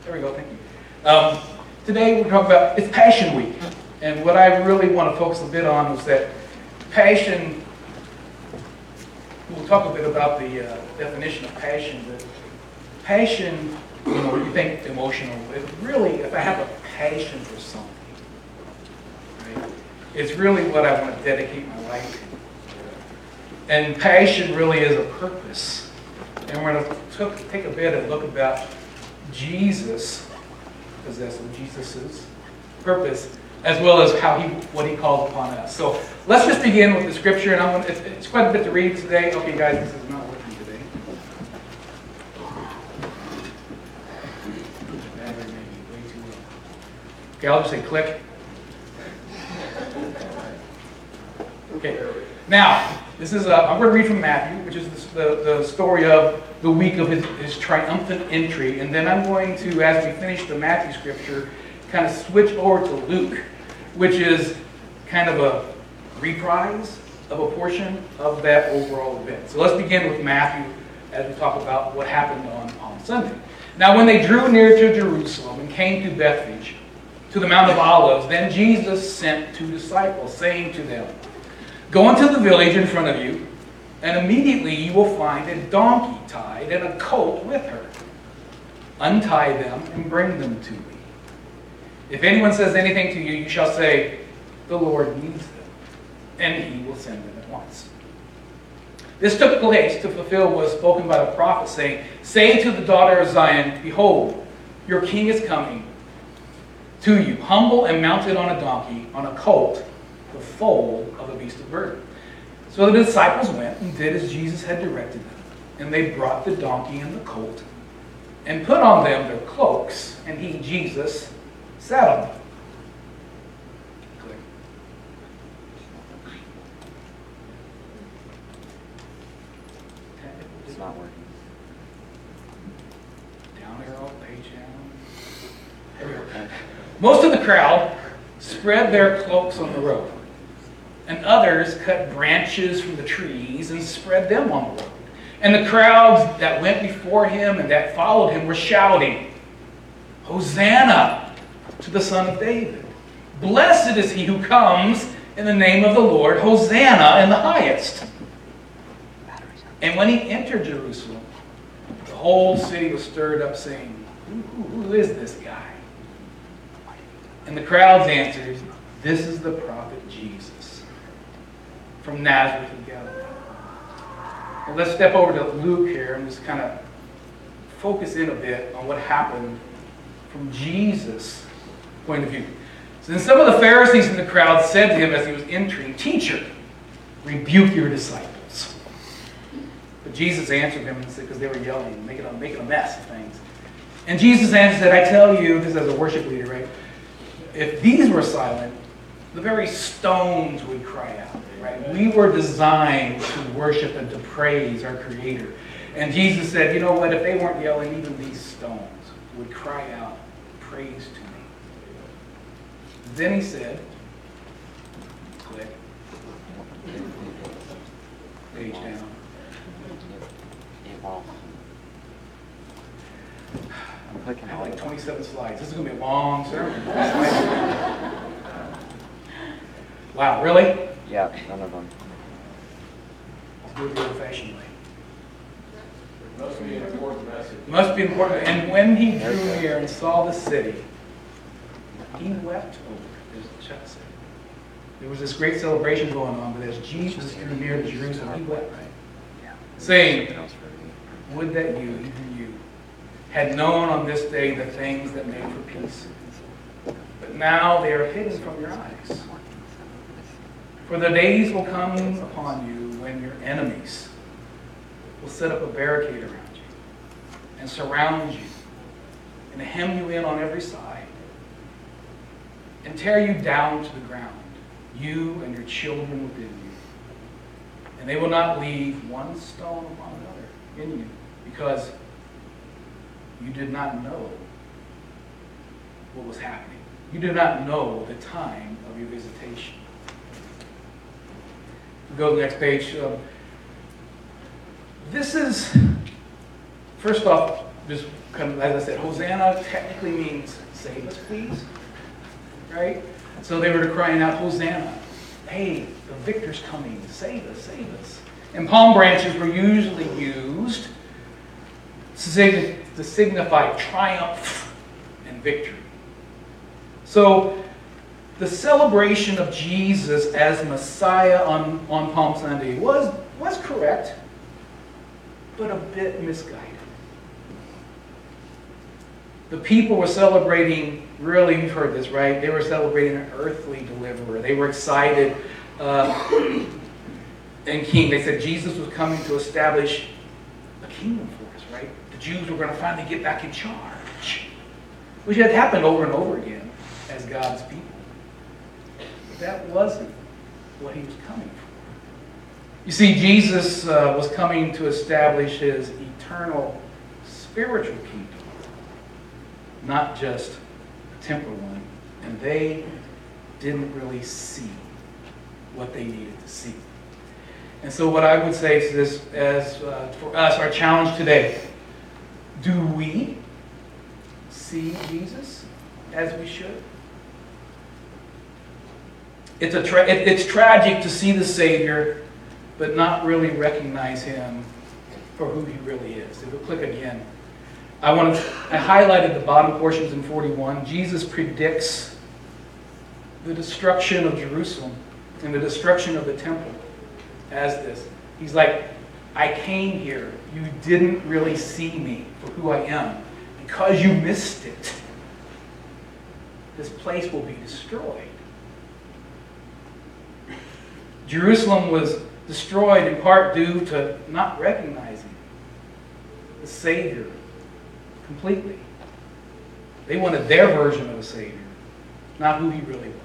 There we go, thank you. Today we're talking about, it's Passion Week. And what I really want to focus a bit on is that passion, we'll talk a bit about the definition of passion, but passion, you think emotional, it really, if I have a passion for something, right, it's really what I want to dedicate my life to. And passion really is a purpose. And we're going to take a bit and look about Jesus, because that's what Jesus is, purpose, as well as what he calls upon us. So let's just begin with the scripture, and it's quite a bit to read today. Okay, guys, this is not working today. Okay, I'll just say click. Okay, now this is I'm going to read from Matthew, which is the story of the week of his triumphant entry, and then I'm going to, as we finish the Matthew scripture, kind of switch over to Luke, which is kind of a reprise of a portion of that overall event. So let's begin with Matthew as we talk about what happened on Sunday. Now when they drew near to Jerusalem and came to Bethphage, to the Mount of Olives, then Jesus sent 2 disciples, saying to them, "Go into the village in front of you, and immediately you will find a donkey tied and a colt with her. Untie them and bring them to me. If anyone says anything to you, you shall say, 'The Lord needs them,' and he will send them at once." This took place to fulfill what was spoken by the prophet, saying, "Say to the daughter of Zion, Behold, your king is coming to you, humble and mounted on a donkey, on a colt, the foal of a beast of burden." So the disciples went and did as Jesus had directed them. And they brought the donkey and the colt and put on them their cloaks, and he, Jesus, sat on them. Click. It's not working. Down arrow, page down. There we go. Most of the crowd spread their cloaks on the road, and others cut branches from the trees and spread them on the road. And the crowds that went before him and that followed him were shouting, "Hosanna to the Son of David. Blessed is he who comes in the name of the Lord. Hosanna in the highest." And when he entered Jerusalem, the whole city was stirred up, saying, Who is this guy?" And the crowds answered, "This is the prophet Jesus from Nazareth of Galilee." Well, let's step over to Luke here and just kind of focus in a bit on what happened from Jesus' point of view. So then some of the Pharisees in the crowd said to him as he was entering, "Teacher, rebuke your disciples." But Jesus answered them and said, because they were yelling, making a mess of things. And Jesus answered, "I tell you," this is as a worship leader, right? "If these were silent, the very stones would cry out." Right? We were designed to worship and to praise our Creator. And Jesus said, you know what, if they weren't yelling, even these stones would cry out praise to me. Then he said, click, page down. I'm clicking I have on like it. 27 slides. This is going to be a long sermon. Wow, really? Yeah, none of them. Do it the old-fashioned way. Must be an important message. Must be important. And when he drew near and saw the city, he wept over it, as Chuck said. There was this great celebration going on, but as Jesus drew near to Jerusalem, he wept, saying, "Would that you, even you, had known on this day the things that make for peace. But now they are hidden from your eyes. For the days will come upon you when your enemies will set up a barricade around you and surround you and hem you in on every side and tear you down to the ground, you and your children within you. And they will not leave one stone upon another in you, because you did not know what was happening. You did not know the time of your visitation." Go to the next page. This is, first off, just kind of, as I said, Hosanna technically means save us, please. Right? So they were crying out, Hosanna. Hey, the victor's coming. Save us, save us. And palm branches were usually used to signify triumph and victory. So the celebration of Jesus as Messiah on Palm Sunday was correct, but a bit misguided. The people were celebrating, really, you've heard this, right? They were celebrating an earthly deliverer. They were excited and king. They said Jesus was coming to establish a kingdom for us, right? The Jews were going to finally get back in charge, which had happened over and over again as God's people. But that wasn't what he was coming for. You see, Jesus was coming to establish his eternal spiritual kingdom, not just a temporal one. And they didn't really see what they needed to see. And so what I would say is this, as for us, our challenge today, do we see Jesus as we should? It's tragic to see the Savior, but not really recognize him for who he really is. If you'll click again. I highlighted the bottom portions in 41. Jesus predicts the destruction of Jerusalem and the destruction of the temple as this. He's like, I came here. You didn't really see me for who I am. Because you missed it, this place will be destroyed. Jerusalem was destroyed in part due to not recognizing the Savior completely. They wanted their version of a Savior, not who he really was.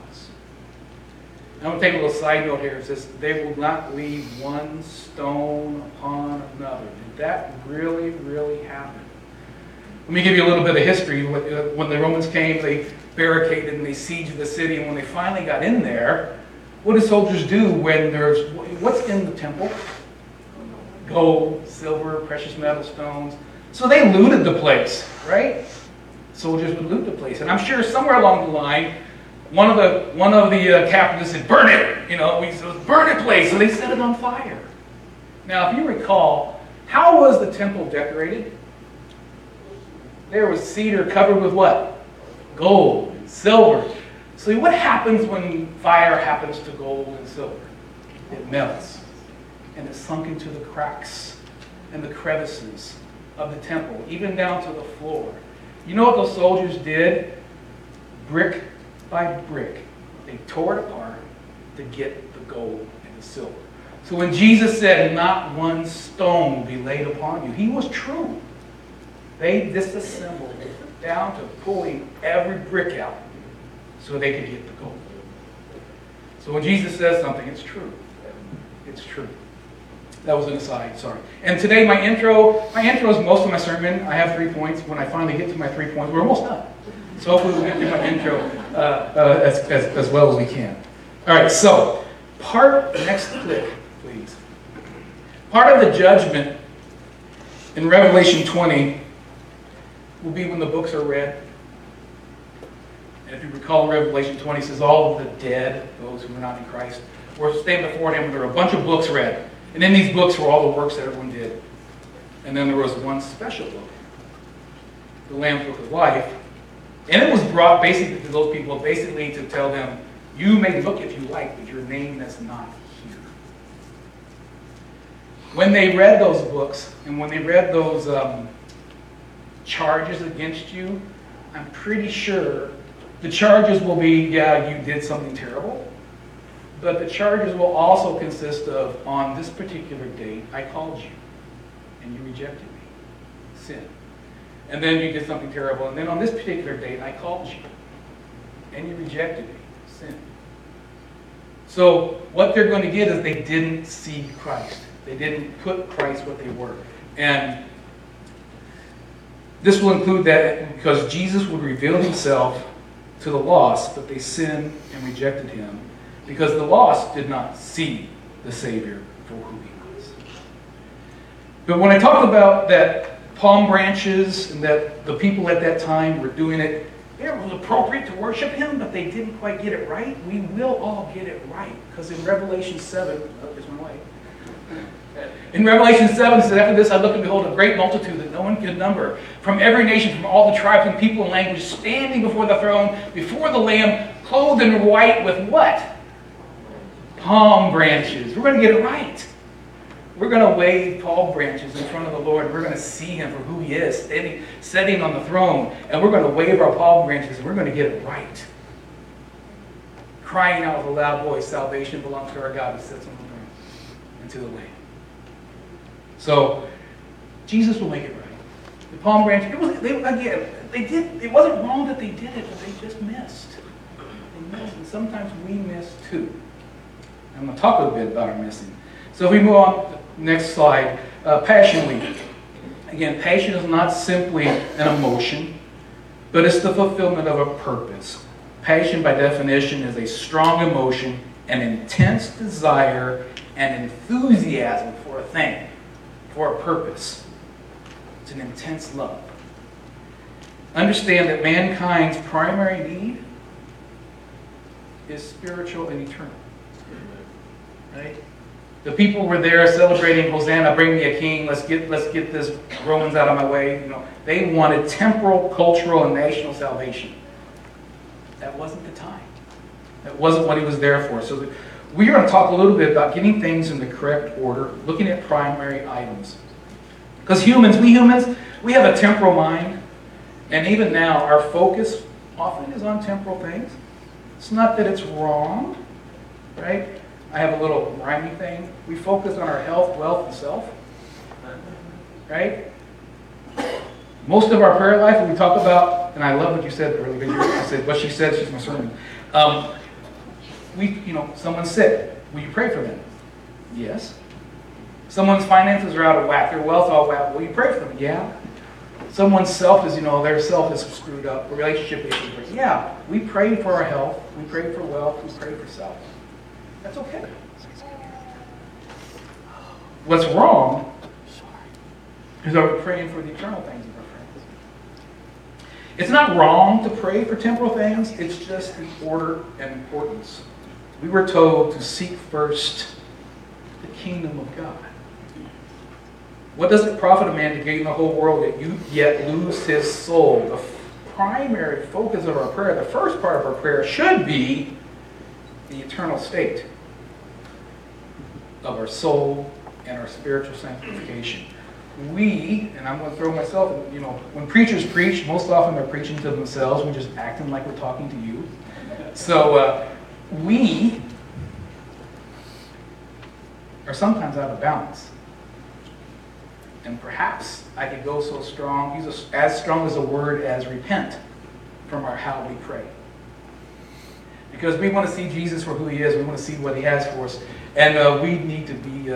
I'm going to take a little side note here. It says, they will not leave one stone upon another. Did that really, really happen? Let me give you a little bit of history. When the Romans came, they barricaded and they sieged the city. And when they finally got in there, what do soldiers do when there's... What's in the temple? Gold, silver, precious metal, stones. So they looted the place, right? Soldiers would loot the place. And I'm sure somewhere along the line, one of the captains said, burn it! We said, burn it place! So they set it on fire. Now, if you recall, how was the temple decorated? There was cedar covered with what? Gold and silver. So what happens when fire happens to gold and silver? It melts. And it's sunk into the cracks and the crevices of the temple, even down to the floor. You know what those soldiers did? Brick by brick, they tore it apart to get the gold and the silver. So when Jesus said, not one stone will be laid upon you, he was true. They disassembled it down to pulling every brick out so they could get the gold. So when Jesus says something, it's true. It's true. That was an aside, sorry. And today my intro is most of my sermon. I have 3 points. When I finally get to my 3 points, we're almost done. So hopefully we'll get through my intro as well as we can. All right, so next click, please. Part of the judgment in Revelation 20 will be when the books are read. And if you recall, Revelation 20 says all of the dead, those who were not in Christ, were standing before him. There were a bunch of books read. And in these books were all the works that everyone did. And then there was one special book, the Lamb's Book of Life. And it was brought basically to those people, basically to tell them, you may look if you like, but your name is not here. When they read those books, and when they read those charges against you, I'm pretty sure the charges will be, yeah, you did something terrible. But the charges will also consist of, on this particular date, I called you, and you rejected me. Sin. And then you did something terrible. And then on this particular date, I called you. And you rejected me. Sin. So what they're going to get is they didn't see Christ. They didn't put Christ what they were. And this will include that because Jesus would reveal himself to the lost, but they sinned and rejected him. Because the lost did not see the Savior for who he was. But when I talk about that palm branches, and that the people at that time were doing it. It was appropriate to worship him, but they didn't quite get it right. We will all get it right. Because in Revelation 7, oh, there's my light. In Revelation 7, it says, after this I looked and behold a great multitude that no one could number, from every nation, from all the tribes and people and language, standing before the throne, before the Lamb, clothed in white with what? Palm branches. We're going to get it right. We're going to wave palm branches in front of the Lord. We're going to see him for who he is, sitting on the throne. And we're going to wave our palm branches, and we're going to get it right. Crying out with a loud voice, salvation belongs to our God who sits on the throne and to the Lamb. So, Jesus will make it right. The palm branch, it wasn't wrong that they did it, but they just missed. They missed, and sometimes we miss too. I'm going to talk a little bit about our missing. So if we move on to the next slide, Passion Week. Again, passion is not simply an emotion, but it's the fulfillment of a purpose. Passion, by definition, is a strong emotion, an intense desire, and enthusiasm for a thing, for a purpose. It's an intense love. Understand that mankind's primary need is spiritual and eternal. Right? The people were there celebrating, Hosanna, bring me a king, let's get this Romans out of my way. You know, they wanted temporal, cultural, and national salvation. That wasn't the time. That wasn't what he was there for. So we're going to talk a little bit about getting things in the correct order, looking at primary items. Because we humans, we have a temporal mind, and even now our focus often is on temporal things. It's not that it's wrong, right? I have a little rhyming thing. We focus on our health, wealth, and self. Right? Most of our prayer life, when we talk about, and I love what you said earlier, I said, what she said, she's my sermon. Someone's sick. Will you pray for them? Yes. Someone's finances are out of whack, their wealth all whack. Will you pray for them? Yeah. Someone's self is, their self is screwed up, a relationship issues. Yeah. We pray for our health, we pray for wealth, we pray for self. That's okay. What's wrong is are we praying for the eternal things of our friends? It's not wrong to pray for temporal things, it's just the order and importance. We were told to seek first the kingdom of God. What does it profit a man to gain the whole world yet lose his soul? The primary focus of our prayer, the first part of our prayer, should be the eternal state of our soul and our spiritual sanctification. And I'm going to throw myself, when preachers preach, most often they're preaching to themselves. We're just acting like we're talking to you. So we are sometimes out of balance. And perhaps I could go so strong, as strong as a word as repent from how we pray. Because we want to see Jesus for who he is. We want to see what he has for us. And we need to be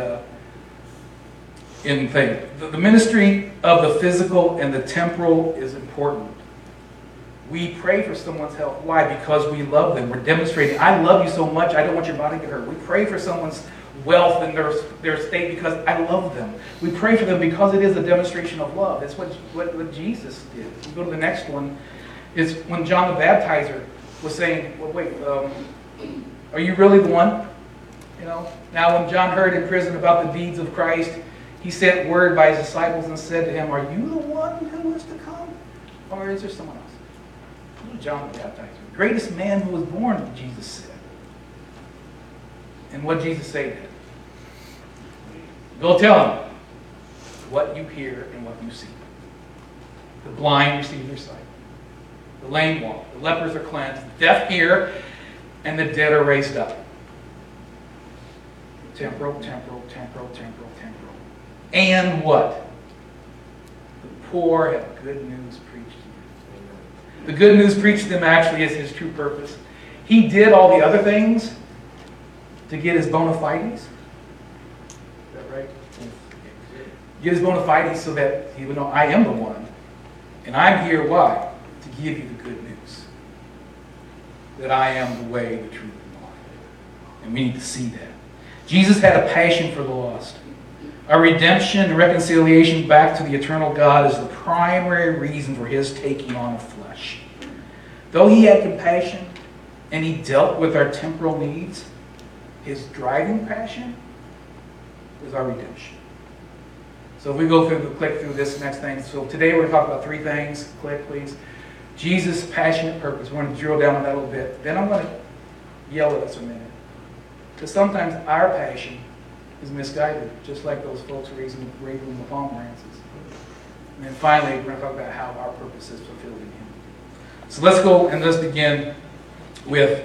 in faith. The ministry of the physical and the temporal is important. We pray for someone's health. Why? Because we love them. We're demonstrating, I love you so much, I don't want your body to hurt. We pray for someone's wealth and their state because I love them. We pray for them because it is a demonstration of love. That's what Jesus did. We go to the next one. Is when John the Baptizer was saying, well, wait, are you really the one? Now when John heard in prison about the deeds of Christ, he sent word by his disciples and said to him, are you the one who is to come? Or is there someone else? John the Baptizer, the greatest man who was born, Jesus said. And what did Jesus say to him? Go tell him what you hear and what you see. The blind receive their sight. The lame walk. The lepers are cleansed. The deaf hear. And the dead are raised up. Temporal, temporal, temporal, temporal, temporal. And what? The poor have good news preached to them. The good news preached to them actually is his true purpose. He did all the other things to get his bona fides. Is that right? Get his bona fides so that he would know, I am the one. And I'm here, why? To give you the good news. That I am the way, the truth, and the life. And we need to see that. Jesus had a passion for the lost. Our redemption and reconciliation back to the eternal God is the primary reason for his taking on of flesh. Though he had compassion and he dealt with our temporal needs, his driving passion was our redemption. So if we go through, click through this next thing. So today we're going to talk about three things. Click, please. Jesus' passionate purpose. We're going to drill down on that a little bit. Then I'm going to yell at us a minute. Because sometimes our passion is misguided, just like those folks raising the pomerances. And then finally, we're going to talk about how our purpose is fulfilled in him. So let's go and let's begin with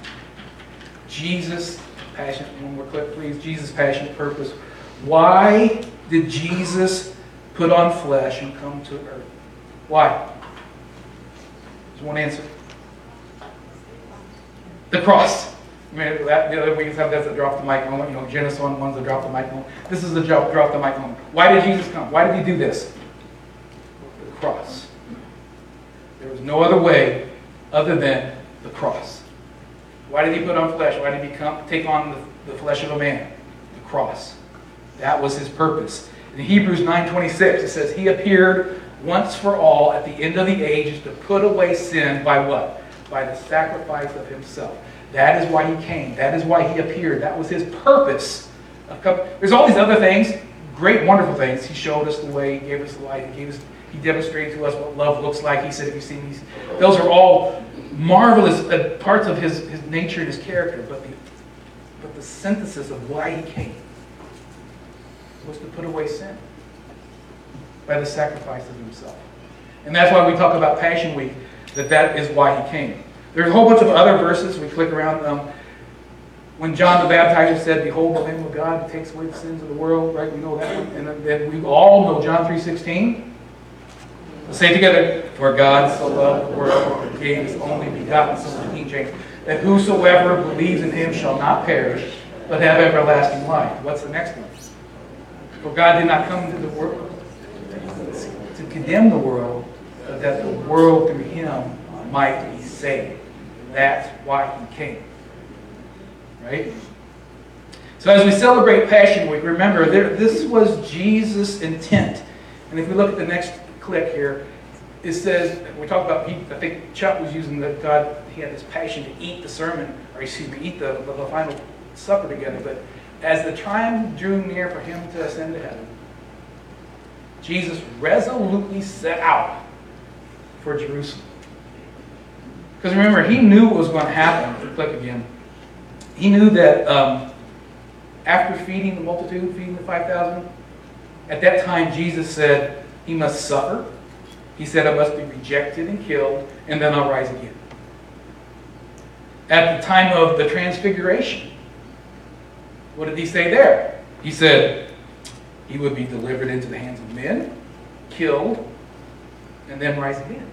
Jesus' passionate, one more clip please, Jesus' passionate purpose. Why did Jesus put on flesh and come to earth? Why? There's one answer. The cross. I mean, the other weeks have that's a drop the mic moment. You know, Genesis 1's a drop the mic moment. This is a drop the mic moment. Why did Jesus come? Why did he do this? The cross. There was no other way other than the cross. Why did he put on flesh? Why did he take on the flesh of a man? The cross. That was his purpose. In Hebrews 9:26, it says, he appeared once for all at the end of the ages to put away sin by what? By the sacrifice of himself. That is why he came. That is why he appeared. That was his purpose. There's all these other things, great, wonderful things. He showed us the way. He gave us the light. He demonstrated to us what love looks like. He said, if you've seen these, those are all marvelous parts of his nature and his character. But the synthesis of why he came was to put away sin by the sacrifice of himself. And that's why we talk about Passion Week, that is why he came. There's a whole bunch of other verses. We click around. When John the Baptizer said, behold the Lamb of God who takes away the sins of the world, right? We know that one. And then we all know John 3:16. Let's say it together. For God so loved the world, he gave his only begotten Son, King James, that whosoever believes in him shall not perish, but have everlasting life. What's the next one? For God did not come into the world to condemn the world, but that the world through him might be saved. That's why he came. Right? So as we celebrate Passion Week, remember, this was Jesus' intent. And if we look at the next click here, it says, we talk about, I think Chuck was using that God, he had this passion to eat the sermon, or excuse me, eat the final supper together. But as the time drew near for him to ascend to heaven, Jesus resolutely set out for Jerusalem. Because remember, he knew what was going to happen. If you click again, he knew that after feeding the multitude, feeding the 5,000, at that time Jesus said he must suffer. He said, I must be rejected and killed, and then I'll rise again. At the time of the transfiguration, what did he say there? He said he would be delivered into the hands of men, killed, and then rise again.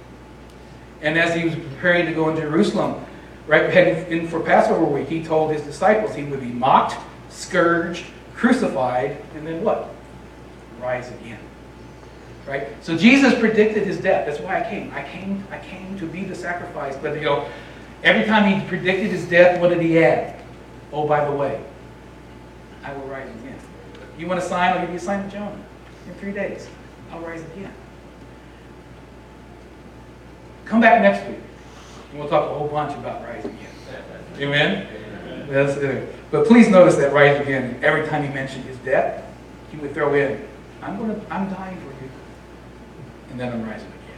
And as he was preparing to go into Jerusalem, right, heading in for Passover week, he told his disciples he would be mocked, scourged, crucified, and then what? Rise again. Right? So Jesus predicted his death. That's why I came. I came to be the sacrifice. But you know, every time he predicted his death, what did he add? Oh, by the way, I will rise again. You want a sign? I'll give you a sign of Jonah. In 3 days, I'll rise again. Come back next week, and we'll talk a whole bunch about rise again. Amen? That's it. But please notice that rise again, every time he mentioned his death, he would throw in, I'm dying for you, and then I'm rising again.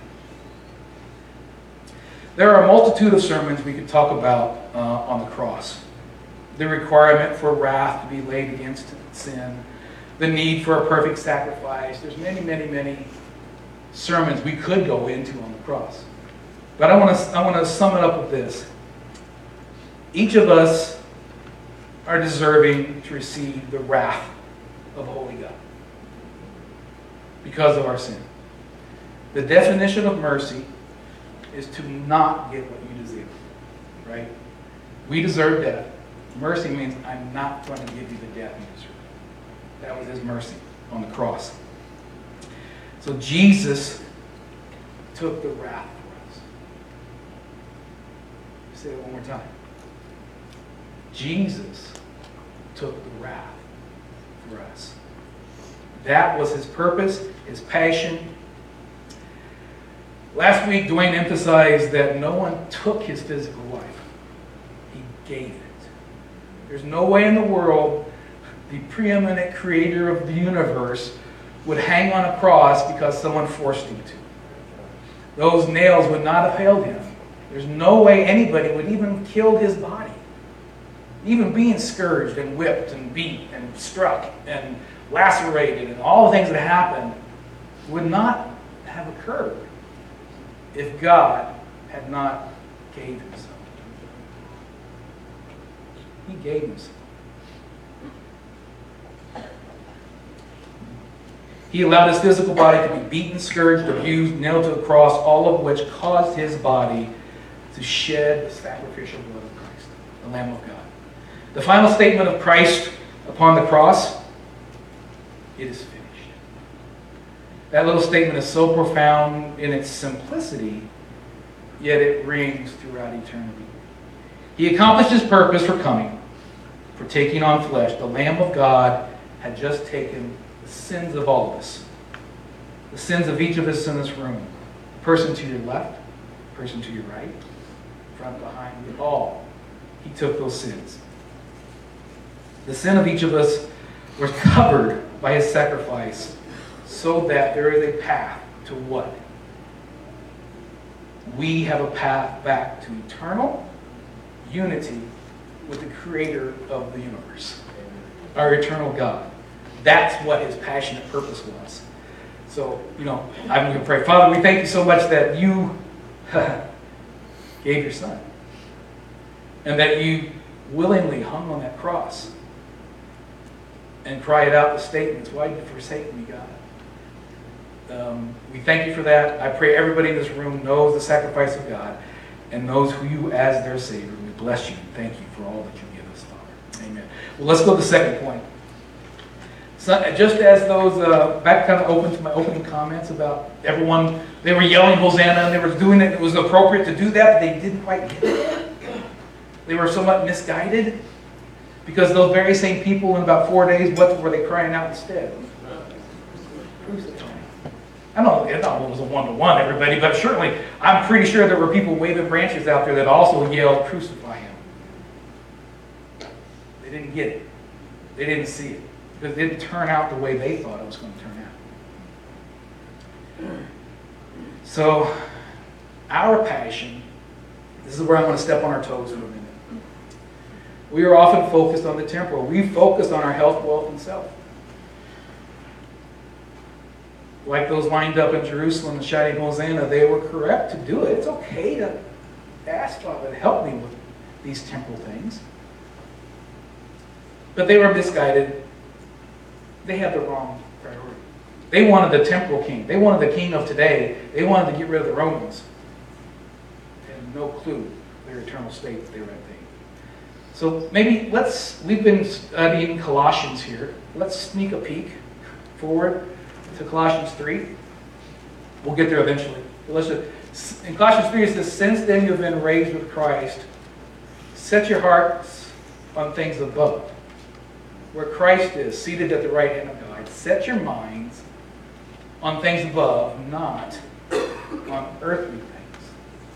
There are a multitude of sermons we could talk about on the cross. The requirement for wrath to be laid against sin, the need for a perfect sacrifice. There's many, many, many sermons we could go into on the cross. But I want to sum it up with this. Each of us are deserving to receive the wrath of a holy God because of our sin. The definition of mercy is to not get what you deserve. Right? We deserve death. Mercy means I'm not going to give you the death you deserve. That was his mercy on the cross. So Jesus took the wrath for us. Say it one more time. Jesus took the wrath for us. That was his purpose, his passion. Last week, Dwayne emphasized that no one took his physical life. He gave it. There's no way in the world the preeminent creator of the universe would hang on a cross because someone forced him to. Those nails would not have held him. There's no way anybody would even kill his body. Even being scourged and whipped and beat and struck and lacerated and all the things that happened would not have occurred if God had not gave himself. He gave himself. He allowed his physical body to be beaten, scourged, abused, nailed to the cross, all of which caused his body to shed the sacrificial blood of Christ, the Lamb of God. The final statement of Christ upon the cross, it is finished. That little statement is so profound in its simplicity, yet it rings throughout eternity. He accomplished his purpose for coming, for taking on flesh. The Lamb of God had just taken the sins of all of us, the sins of each of us in this room. Person to your left, person to your right, front, behind you, all. He took those sins. The sin of each of us was covered by his sacrifice so that there is a path to what? We have a path back to eternal unity with the creator of the universe, our eternal God. That's what his passionate purpose was. So, I'm going to pray. Father, we thank you so much that you gave your son and that you willingly hung on that cross and cried out the statements, "Why did you forsake me, God?" We thank you for that. I pray everybody in this room knows the sacrifice of God and knows who you as their Savior. We bless you and thank you for all that you give us, Father. Amen. Well, let's go to the second point. So, just as those, back kind of open to my opening comments about everyone, they were yelling Hosanna and they were doing it. It was appropriate to do that, but they didn't quite get it. They were somewhat misguided because those very same people in about 4 days, what were they crying out instead? Crucify. I don't know it was a one-to-one, everybody, but certainly I'm pretty sure there were people waving branches out there that also yelled, "Crucify him." They didn't get it. They didn't see it. Because it didn't turn out the way they thought it was going to turn out. So, our passion, this is where I'm going to step on our toes in a minute. We are often focused on the temporal. We focus on our health, wealth, and self. Like those lined up in Jerusalem and shouting Hosanna, they were correct to do it. It's okay to ask Father to help me with these temporal things. But they were misguided. They had the wrong priority. They wanted the temporal king. They wanted the king of today. They wanted to get rid of the Romans. They had no clue their eternal state that they were at. So maybe we've been studying Colossians here. Let's sneak a peek forward to Colossians 3. We'll get there eventually. In Colossians 3 it says, "Since then you have been raised with Christ, set your hearts on things above, where Christ is, seated at the right hand of God. Set your minds on things above, not on earthly things."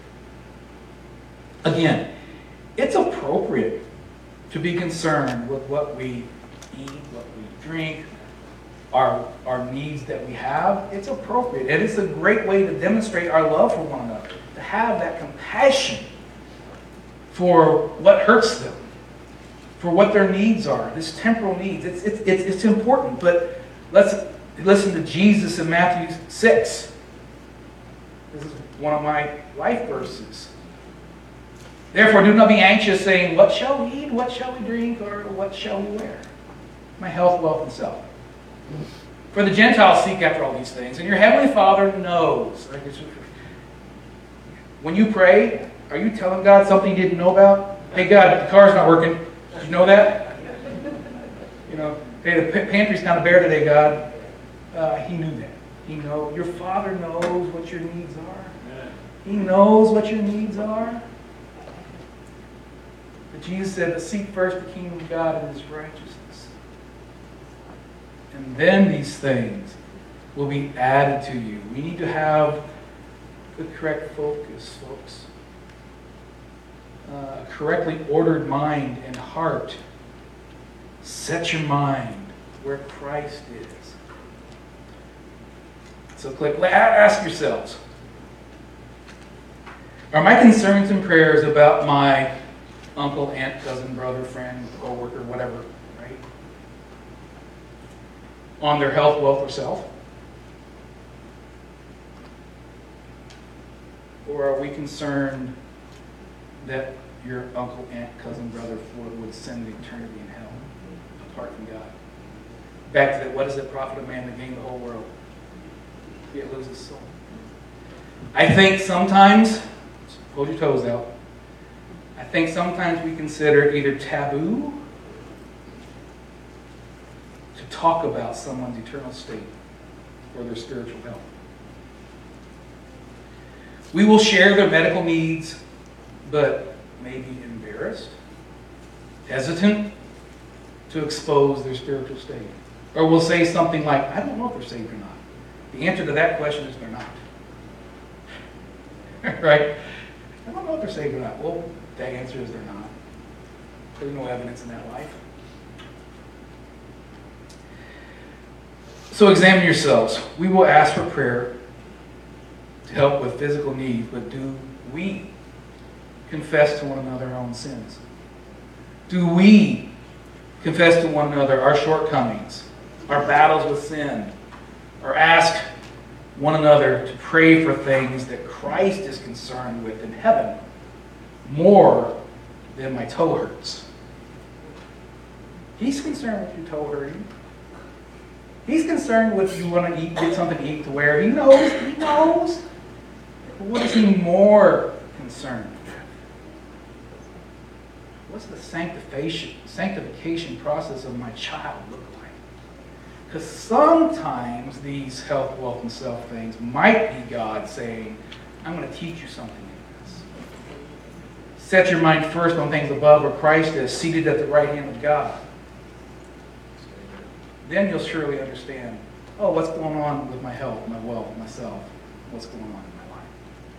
Again, it's appropriate to be concerned with what we eat, what we drink, our needs that we have. It's appropriate. And it's a great way to demonstrate our love for one another, to have that compassion for what hurts them, for what their needs are, this temporal needs. It's important, but let's listen to Jesus in Matthew 6. This is one of my life verses. "Therefore do not be anxious, saying, 'What shall we eat? What shall we drink? Or what shall we wear?' My health, wealth, and self. For the Gentiles seek after all these things, and your heavenly Father knows." When you pray, are you telling God something you didn't know about? "Hey God, the car's not working. Did you know that?" "Hey, the pantry's kind of bare today, God." He knew that. Your Father knows what your needs are. He knows what your needs are. But Jesus said to seek first the kingdom of God and his righteousness. And then these things will be added to you. We need to have the correct focus, folks. A correctly ordered mind and heart. Set your mind where Christ is. So ask yourselves, are my concerns and prayers about my uncle, aunt, cousin, brother, friend, co-worker, whatever, right? On their health, wealth, or self? Or are we concerned that your uncle, aunt, cousin, brother, would spend eternity in hell apart from God? Back to that, what does it profit a man to gain the whole world, yet lose his soul? I think sometimes, hold your toes out, I think sometimes we consider it either taboo to talk about someone's eternal state or their spiritual health. We will share their medical needs, but maybe embarrassed, hesitant to expose their spiritual state. Or we'll say something like, I don't know if they're saved or not. The answer to that question is they're not. Right? I don't know if they're saved or not. Well, the answer is they're not. There's no evidence in that life. So examine yourselves. We will ask for prayer to help with physical needs, but do we confess to one another our own sins? Do we confess to one another our shortcomings, our battles with sin, or ask one another to pray for things that Christ is concerned with in heaven more than my toe hurts? He's concerned with your toe hurting. He's concerned with you want to eat, get something to eat, to wear. He knows. He knows. But what is he more concerned with? What's the sanctification process of my child look like? Because sometimes these health, wealth, and self things might be God saying, I'm going to teach you something in this. Set your mind first on things above where Christ is, seated at the right hand of God. Then you'll surely understand, oh, what's going on with my health, my wealth, myself? What's going on in my life?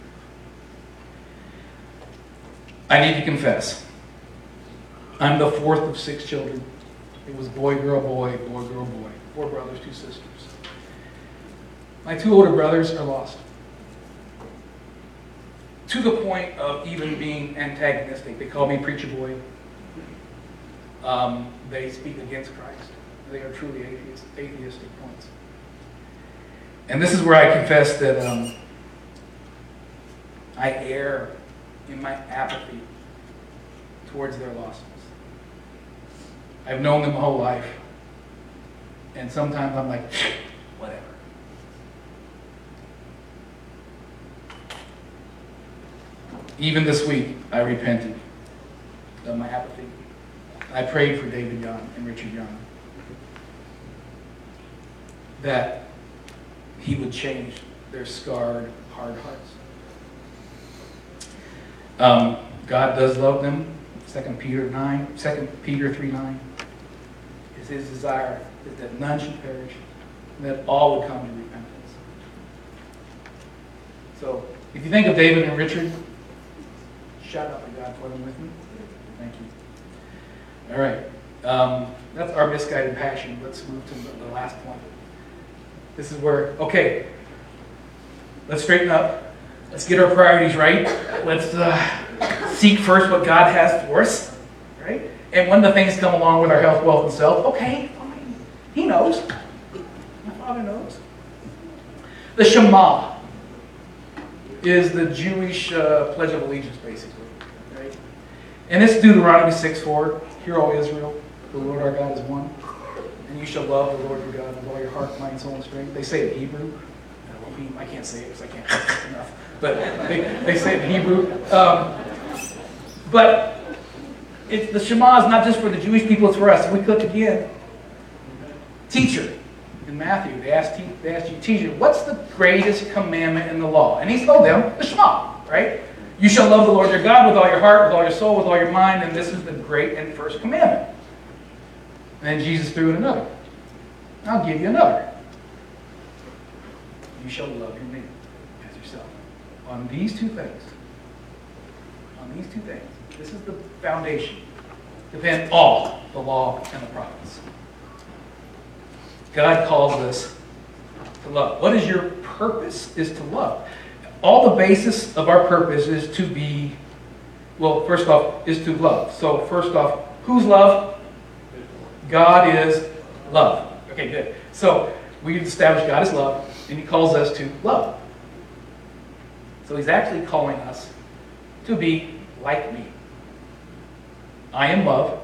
I need to confess. I'm the fourth of 6 children. It was boy, girl, boy, boy, girl, boy. 4 brothers, 2 sisters. My 2 older brothers are lost. To the point of even being antagonistic. They call me preacher boy. They speak against Christ. They are truly atheistic points. And this is where I confess that I err in my apathy towards their lostness. I've known them my whole life. And sometimes I'm like, whatever. Even this week, I repented of my apathy. I prayed for David Young and Richard Young, that he would change their scarred, hard hearts. God does love them. 2 Peter 3:9 is his desire is that none should perish, and that all would come to repentance. So, if you think of David and Richard, shout out to God for them with me. Thank you. All right. That's our misguided passion. Let's move to the last point. This is where, okay, let's straighten up. Let's get our priorities right. Let's seek first what God has for us, right? And when the things come along with our health, wealth, and self, okay, fine. He knows. My Father knows. The Shema is the Jewish Pledge of Allegiance, basically, right? And it's Deuteronomy 6:4. Hear, O Israel, the Lord our God is one. And you shall love the Lord your God with all your heart, mind, soul, and strength. They say it in Hebrew. I can't say it because I can't enough. But they say it in Hebrew. But the Shema is not just for the Jewish people, it's for us. If we click again. Teacher, in Matthew, they asked you, teacher, what's the greatest commandment in the law? And he told them, the Shema, right? You shall love the Lord your God with all your heart, with all your soul, with all your mind, and this is the great and first commandment. And then Jesus threw in another. I'll give you another. You shall love your neighbor as yourself. On these two things. On these two things. This is the foundation. Depend all the law and the prophets. God calls us to love. What is your purpose? Is to love. All the basis of our purpose is to be, well, first off, is to love. So first off, who's love? God is love. Okay, good. So we've established God is love, and He calls us to love. So He's actually calling us to be like me. I am love.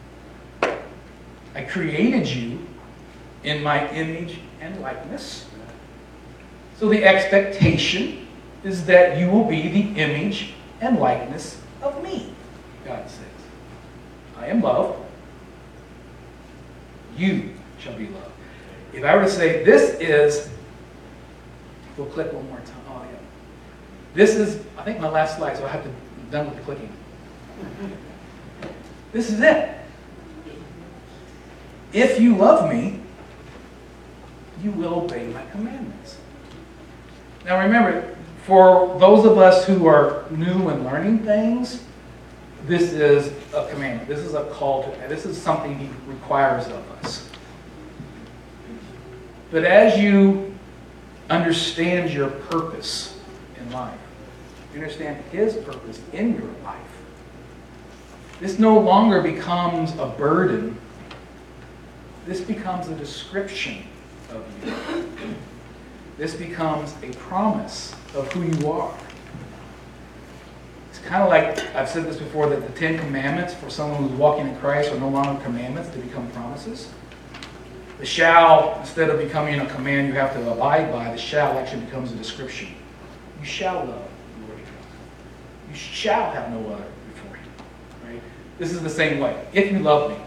I created you in my image and likeness. So the expectation is that you will be the image and likeness of me, God says. I am love. You shall be love. If I were to say, this is, we'll click one more time. Oh, yeah. This is, I think, my last slide, so I have to be done with the clicking. This is it. If you love me, you will obey my commandments. Now remember, for those of us who are new and learning things, this is a commandment. This is a call to, this is something He requires of us. But as you understand your purpose in life, you understand His purpose in your life, this no longer becomes a burden. This becomes a description of you. This becomes a promise of who you are. It's kind of like, I've said this before, that the 10 Commandments for someone who's walking in Christ are no longer commandments, they become promises. The shall, instead of becoming a command you have to abide by, the shall actually becomes a description. You shall love the Lord your God. You shall have no other before Him. Right? This is the same way. If you love me,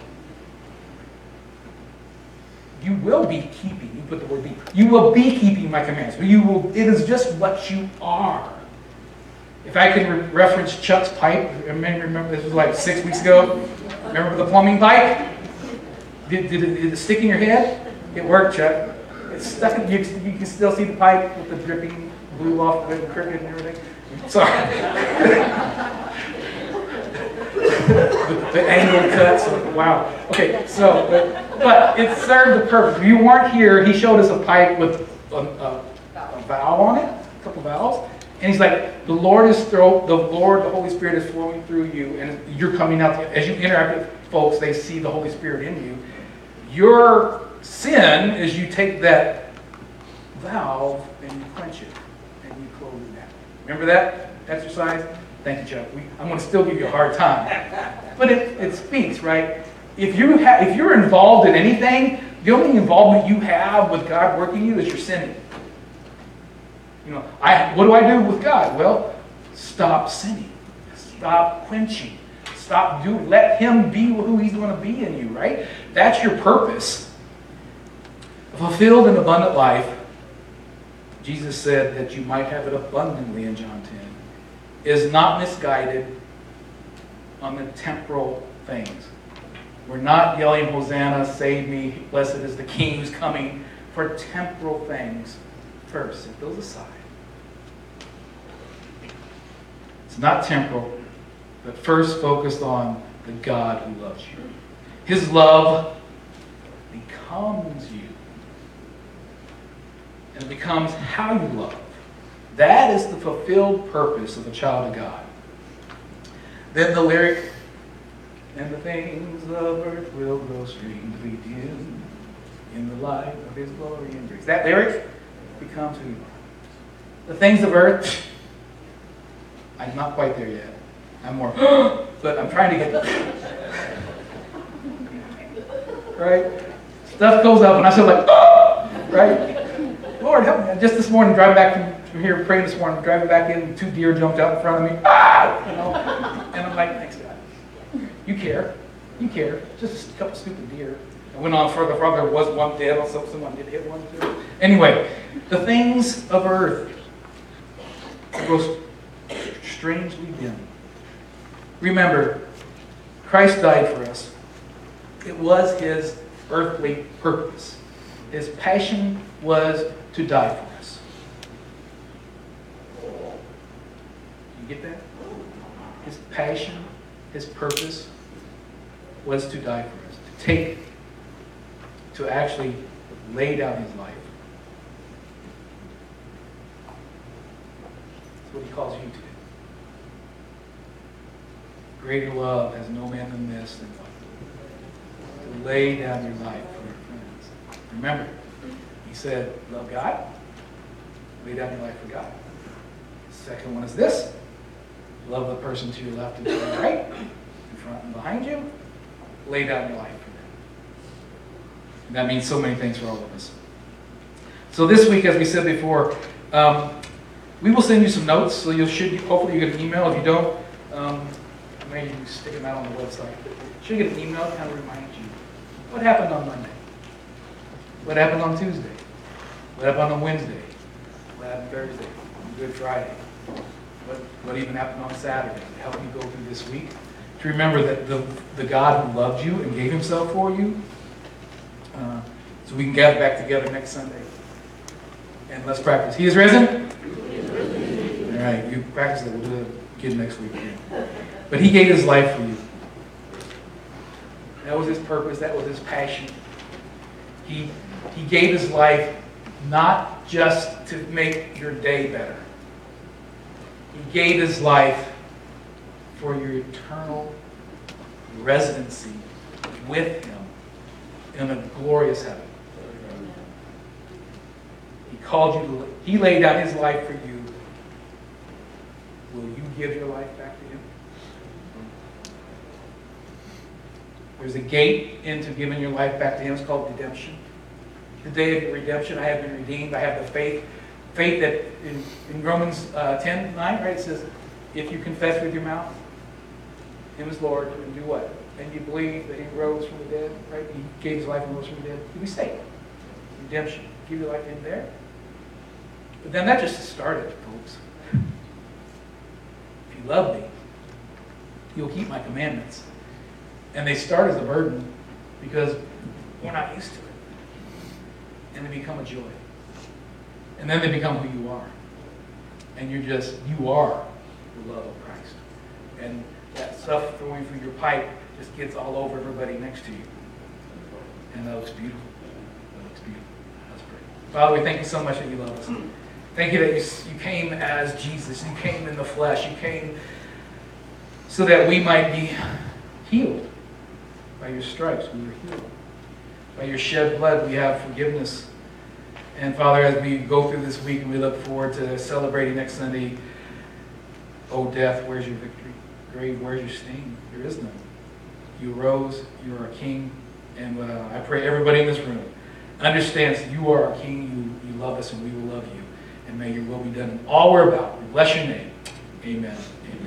you will be keeping, you put the word be, you will be keeping my commands. You will, it is just what you are. If I can reference Chuck's pipe, remember this was like 6 weeks ago? Remember the plumbing pipe? Did it stick in your head? It worked, Chuck. It's stuck in, you can still see the pipe with the dripping glue off the cricket and everything. Sorry. the angle cuts. Wow. Okay, so, but it served the purpose. If you weren't here, he showed us a pipe with a valve on it, a couple valves. And he's like, the Holy Spirit is flowing through you, and you're coming out. As you interact with folks, they see the Holy Spirit in you. Your sin is you take that valve and you quench it, and you close it down. Remember that exercise? Thank you, Chuck. I'm going to still give you a hard time. But it speaks, right? If you're involved in anything, the only involvement you have with God working you is your sinning. You know, what do I do with God? Well, stop sinning. Stop quenching. Stop doing. Let Him be who He's going to be in you, right? That's your purpose. A fulfilled and abundant life, Jesus said that you might have it abundantly in John 10, is not misguided on the temporal things. We're not yelling, Hosanna, save me, blessed is the King who's coming, for temporal things first. Set those aside. It's not temporal, but first focused on the God who loves you. His love becomes you. And it becomes how you love. That is the fulfilled purpose of a child of God. Then the lyric, and the things of earth will grow strangely dim in the light of His glory and grace. That lyric becomes who you are. The things of earth, I'm not quite there yet. I'm more, but I'm trying to get there. Right? Stuff goes up, and I feel like, right? Lord, help me. Just this morning, driving back from here, praying this morning, driving back in, 2 deer jumped out in front of me. You know? And I'm like, thanks, God. You care. You care. Just a couple stupid deer. I went on further. There was one dead, also someone did hit one too. Anyway, the things of earth grow strangely dim. Remember, Christ died for us. It was His earthly purpose. His passion was to die for us. You get that? His passion, his purpose was to die for us, to actually lay down his life. That's what he calls you to do. Greater love has no man than this, than to lay down your life for your friends. Remember, he said, love God, lay down your life for God. The second one is this: love the person to your left and to your right, in front and behind you. Lay down your life for them. And that means so many things for all of us. So this week, as we said before, we will send you some notes. So hopefully you get an email. If you don't, maybe you stick them out on the website. But you should get an email to kind of remind you what happened on Monday, what happened on Tuesday, what happened on Wednesday, what happened Thursday, on Good Friday, what even happened on Saturday, to help you go through this week. To remember that the God who loved you and gave himself for you, so we can gather back together next Sunday. And let's practice. He is risen? All right, you practice it. We'll do it again next week. But he gave his life for you. That was his purpose. That was his passion. He gave his life not just to make your day better. He gave his life for your eternal residency with him in a glorious heaven. He called you he laid down his life for you. Will you give your life back to him? There's a gate into giving your life back to him. It's called redemption. The day of your redemption, I have been redeemed. I have the faith that in Romans 10:9, right? It says, if you confess with your mouth him as Lord, and do what? And you believe that he rose from the dead, right? He gave his life and rose from the dead. You'll be saved. Redemption. Give your life in there. But then that just started, folks. If you love me, you'll keep my commandments. And they start as a burden because we're not used to it. And they become a joy. And then they become who you are. And you are the love of Christ. And that stuff throwing through your pipe just gets all over everybody next to you. And that looks beautiful. That looks beautiful. Let's pray. Father, we thank you so much that you love us. Thank you that you came as Jesus. You came in the flesh. You came so that we might be healed. By your stripes, we were healed. By your shed blood, we have forgiveness. And Father, as we go through this week and we look forward to celebrating next Sunday, oh death, where's your victory? Grave, where's your sting? There is none. You arose, you are a king, and I pray everybody in this room understands that you are our king, you love us, and we will love you. And may your will be done in all we're about. We bless your name. Amen. Amen.